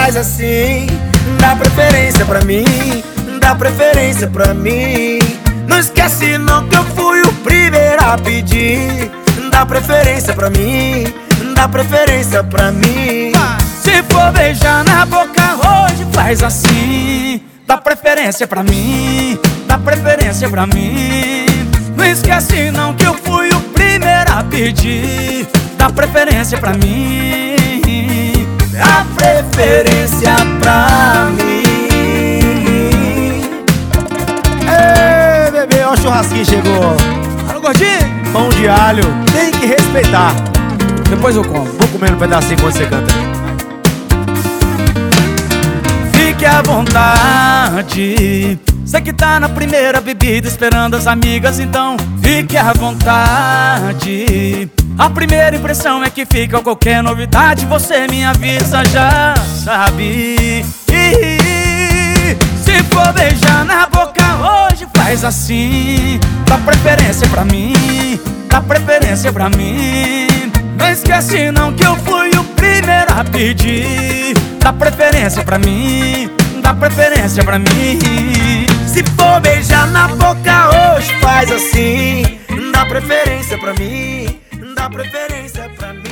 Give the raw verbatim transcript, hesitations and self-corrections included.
faz assim. Dá preferência pra mim, dá preferência pra mim. Não esquece não que eu fui o primeiro a pedir. Dá preferência pra mim, dá preferência pra mim. Se for beijar na boca hoje, faz assim. Dá preferência pra mim, dá preferência pra mim. Não esquece não que eu fui o primeiro a pedir. Dá preferência pra mim, dá preferência pra mim. Ei, bebê, ó o churrasquinho chegou. Alô, gordinho? Pão de alho, tem que respeitar. Depois eu como. Vou comer um pedacinho quando você canta. Fique à vontade. Você que tá na primeira bebida esperando as amigas, então fique à vontade. A primeira impressão é que fica qualquer novidade, você me avisa, já sabe. Se for beijar na boca hoje, faz assim. Dá preferência pra mim, dá preferência pra mim. Não esquece não que eu fui o primeiro a pedir. Dá preferência pra mim, dá preferência pra mim. Se for beijar na boca hoje, faz assim. Dá preferência pra mim, dá preferência pra mim.